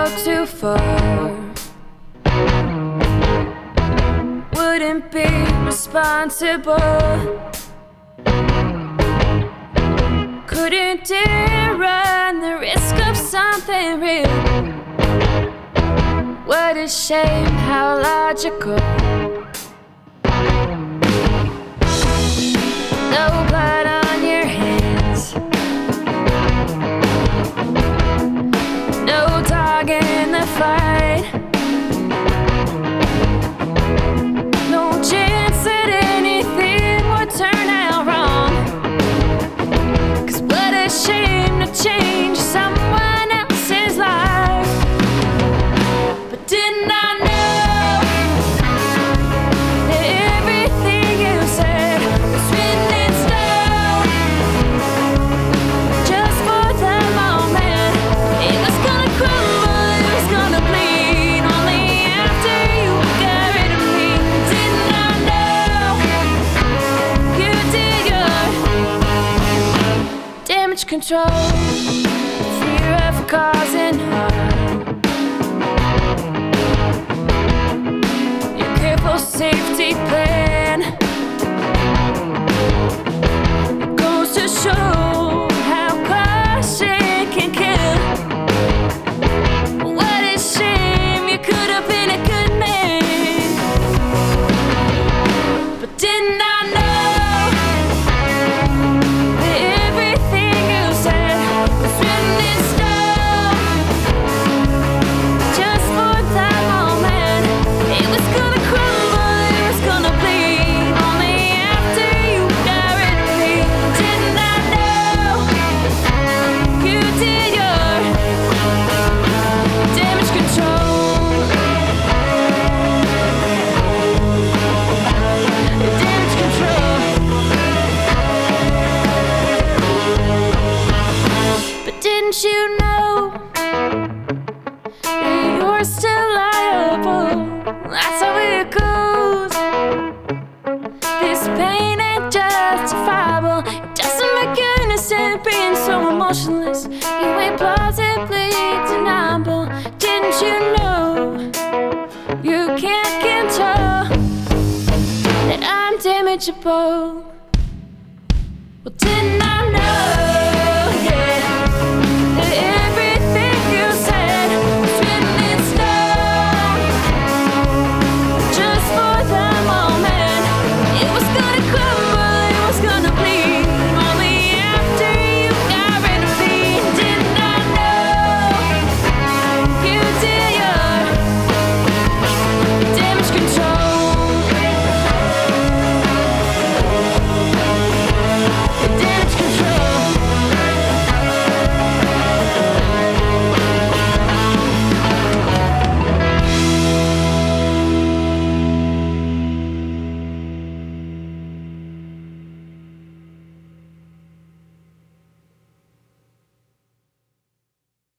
go too far. Wouldn't be responsible. Couldn't dare run the risk of something real. What a shame, how logical. No blood on your hands, no dog in the fight, no chance that anything would turn out wrong. 'Cause what a shame to change someone else's life. But didn't I know that everything you said was written in stone? Just for the moment, it was gonna crumble, it was gonna bleed. Only after you got rid of me. Didn't I know you did your damage control? Fear of causing harm, your careful safety plan. It goes to show how caution can kill. What a shame, you could have been a good man. But didn't I know that everything you said was written in stone? Just for that moment, it was gonna crumble, it was gonna bleed. Only after you got rid of me. Didn't I know you did your damage control? Damage control. But didn't you know that you're still liable? That's how it goes. This pain ain't justifiable. It doesn't make you innocent being so emotionless. You ain't plausibly deniable. Didn't you know you can't control that I'm damageable? Well, didn't I know